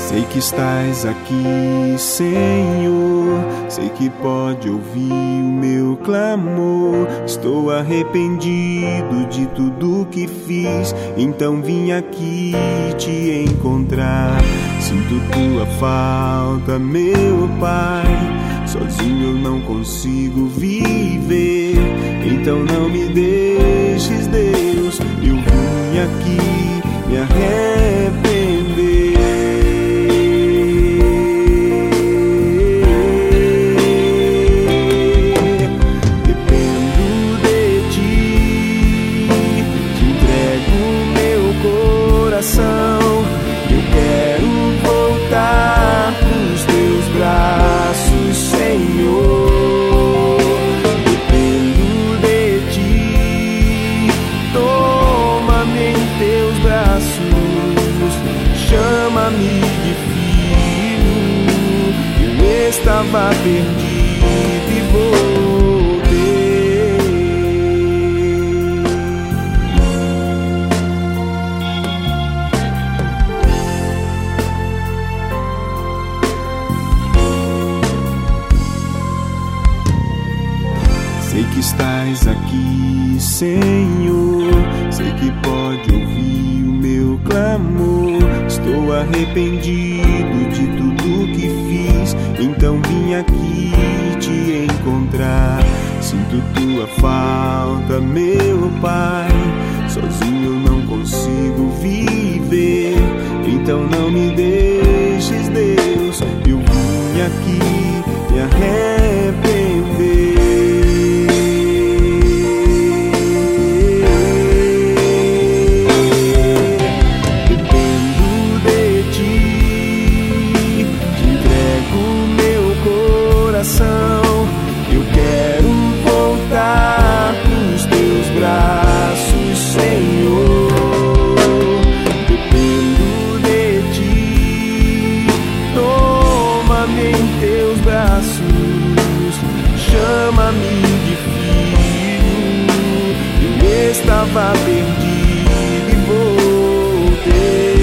Sei que estás aqui, Senhor. Sei que pode ouvir o meu clamor. Estou arrependido de tudo que fiz, então vim aqui te encontrar. Sinto tua falta, meu Pai. Sozinho eu não consigo viver, então não me deixes, Deus. Eu vim aqui me arrepender. Dependo de ti, te entrego meu coração. Eu quero voltar pros teus braços, Senhor. Dependo de ti, toma-me em teus braços, chama-me de filho. Eu estava perdido e voltei. Sei que estás aqui, Senhor. Sei que pode ouvir o meu clamor. Estou arrependido de tudo que fiz, então vim aqui te encontrar. Sinto tua falta, meu Pai. Sozinho eu não consigo viver, então não me deixes, Deus. Eu vim aqui me arrepender. Eu quero voltar pros teus braços, Senhor. Dependo de ti, toma-me em teus braços, chama-me de filho. Eu estava perdido e voltei.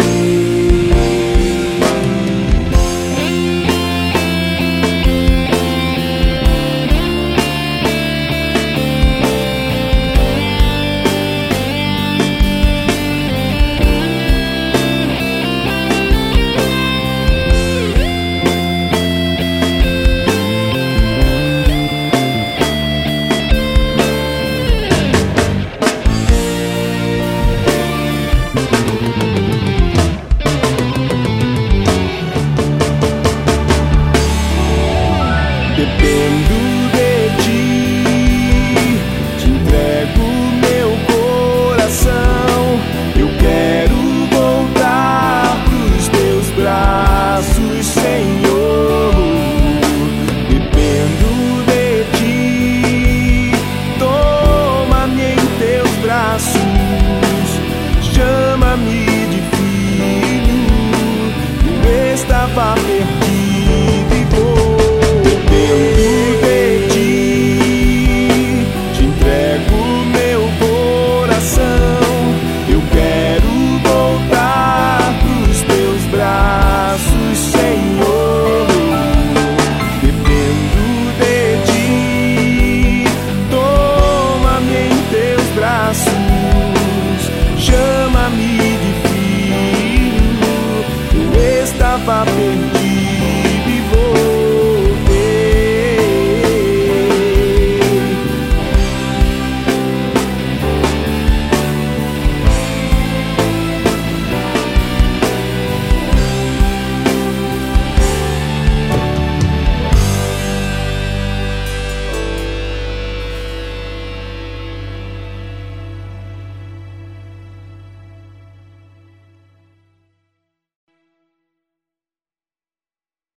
Dependo de ti, te entrego meu coração. Eu quero voltar pros teus braços, Senhor. Dependo de ti, toma-me em teus braços, chama-me de filho. Eu estava perdido e vou. Dependo de ti, te entrego meu coração. Eu quero voltar pros teus braços, Senhor. Dependo de ti, toma-me em teus braços, chama-me de filho. Eu estava perdido.